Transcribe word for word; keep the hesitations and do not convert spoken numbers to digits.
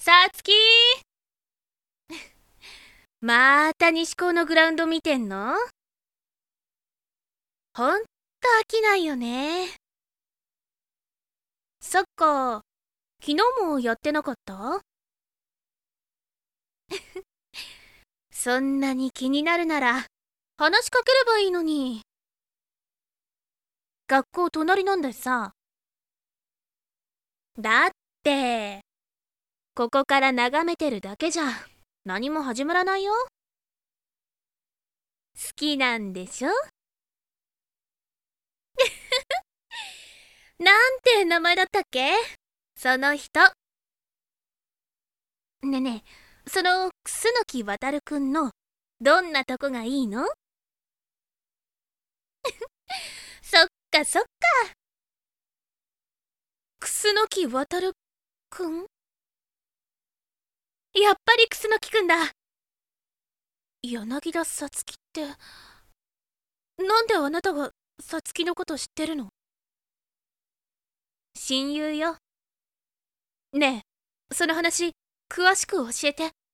さつきまた西高のグラウンド見てんの？ほんと飽きないよね。サッカー、昨日もやってなかった？そんなに気になるなら話しかければいいのに。学校隣なんだしさ。だってここから眺めてるだけじゃ何も始まらないよ。好きなんでしょ？なんて名前だったっけ、その人。ねえねえ、その楠木渉くんのどんなとこがいいの？そっかそっか。楠木渉くん？やっぱり楠木くんだ。柳田さつきって、なんであなたがさつきのこと知ってるの？親友よ。ねえ、その話詳しく教えて。